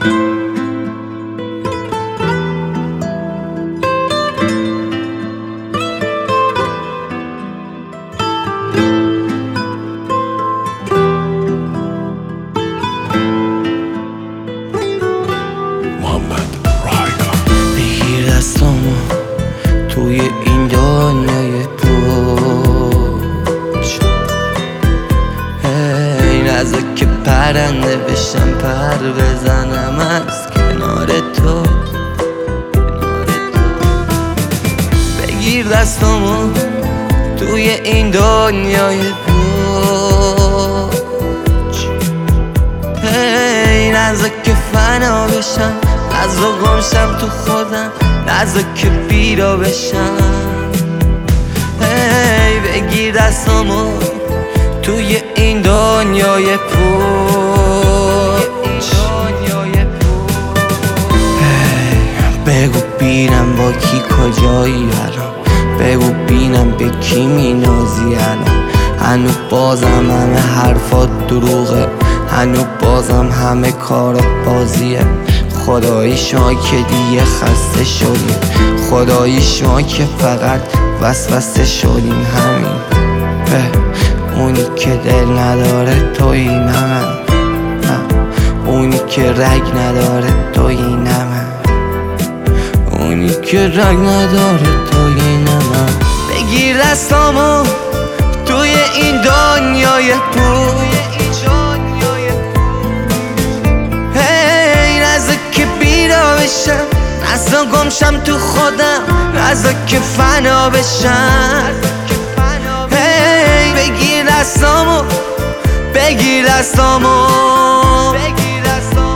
بگیر دستامو توی این دنیای پوچ، نزدیک پرنده بشم، پر بزنم از کنار تو. بگیر دستامو توی این دنیای پوچ، نزدیک فنا بشم، نزدیک گمشم تو خودم، نزدیک بیرا بشم. بگیر دستامو توی این دنیای پوچ، بگو بینم با کی کجایی الان، بگو بینم به کی مینازی الان. هنو بازم همه حرفات دروغه، هنو بازم همه کار بازیه. خدایی شما که دیگه خسته شدیم، خدایی شما که فقط وسوسه شدیم. همین اونی که دل نداره تویی نه من، اونی که رگ نداره تویی نه من، اونی که رگ نداره تویی نه من. بگیر دستامو توی این دنیای پوچ، نزدیک بیرا بشم، نزدیک گمشم تو خودم، نزدیک فنا بشم. بگیر دستامو، بگیر دستامو، بگیر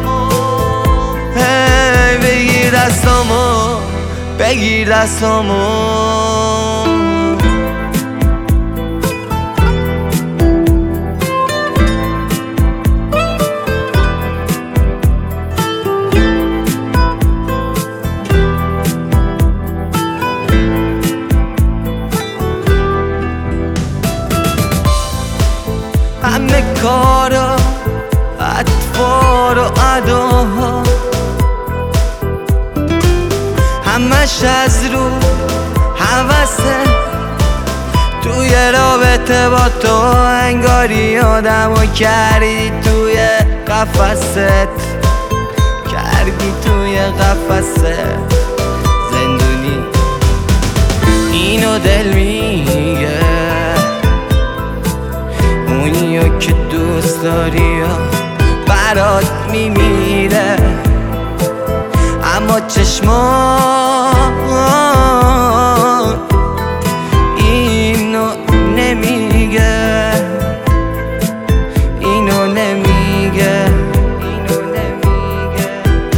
دستامو، بگیر دستامو. همه کارا، اطوار و اداها، همش از رو حوثه. توی رابطه با تو انگاری آدمو کردی توی قفست، کردی توی قفست زندونی. اینو دل میگه، اونیو که دوست داری برات میمیره، اما چشمان اینو نمیگه، اینو نمیگه، اینو نمیگه.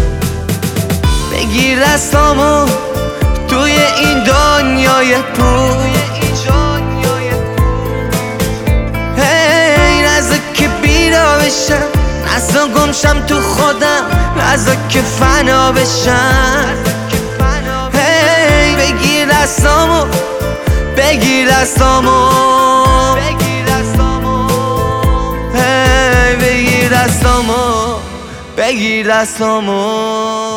بگیر دستامو توی این دنیای پوچ، نزدیک بیرا بشم، نزدیک گمشم تو خودم، نزدیک فنا بشم. بگیر دستامو، بگیر دستامو، بگیر دستامو، بگیر دستامو.